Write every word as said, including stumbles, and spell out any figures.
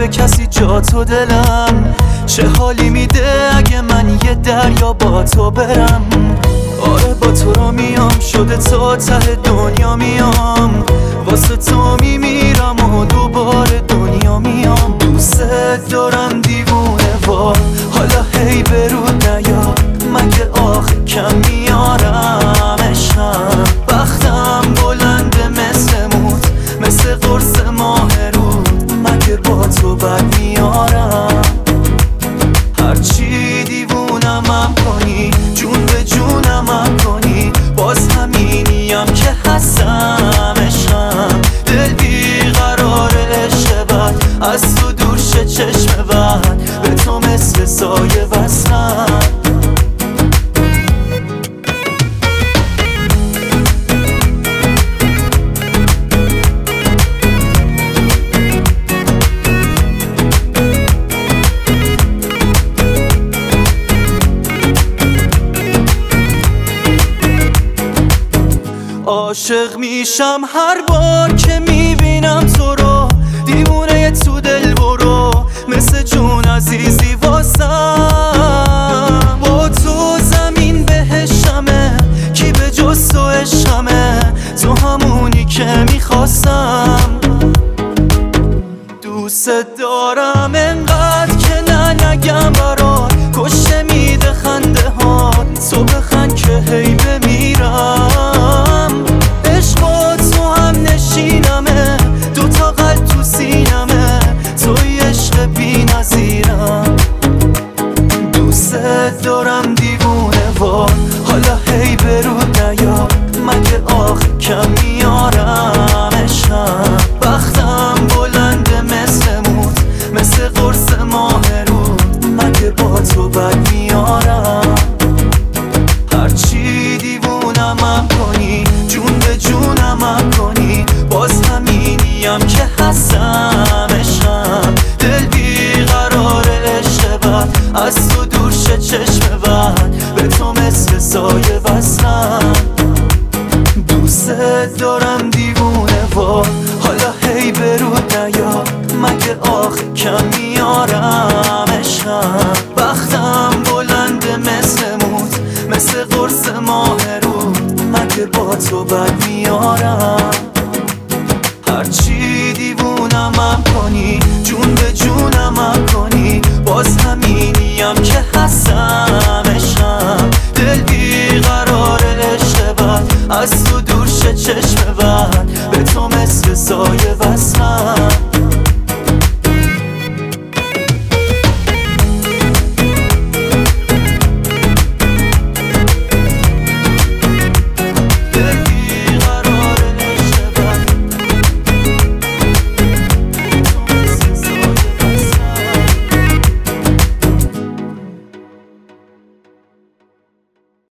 به کسی جا تو دلم. چه حالی میده اگه من یه دریا با تو برم. آره با تو رو میام، شده تا ته دنیا میام. واسه تو میمیرم و دوباره دنیا میام. دوست دارم دیوونه وار، حالا هی برود نیا. مگه آخه کم میارم عشقم. بختم بلنده مثل موت، مثل قرص ماه رود. مگه با تو بد میارم. هرچی دیوونم هم کنی، جون به جونم هم کنی، باز همینیم که هستم عشقم. دل بیقرار عشق بد، از تو دور شه چشم بد. به تو مثل سایه وصلم. عاشق میشم هر بار که میبینم تو رو، دیوونه تو دل برو، مثل جون عزیزی واسم. با تو زمین بهشمه، کی به جز تو عشقمه. تو همونی که میخواستم. دوست دارم انقدر که نه نگم برات. کشته میده خنده ها، تو بخند که هی بمیرم. عشق با تو هم نشینمه، دوتا قلب تو سینمه. توی عشق بی نظیرم. دوست دارم دیوونه وار، حالا هی برود نیا. مگه آخه کم میارم عشقم. بختم بلنده مثل موت، مثل قرص ماه رود. مگه با تو بد میارم. هرچی دیوونم هم کنی، جون به جونم هم کنی، باز همینیم که هستم عشقم. دل بیقرار عشق بد، از تو دور شه چشم بد. به تو مثل سایه وصلم. دوست دارم دیوونه وار، حالا هی برود نیا. مگه آخه کم میارم عشقم. بختم بلنده مثل موت، مثل قرص ماه رود. مگه با تو بد میارم. هرچی دیوونم هم کنی، جون به جونم هم کنی، باز همینیم که هستم عشقم. دل بیقرار عشق بد، از تو دور شه چشم بد. به تو مثل سایه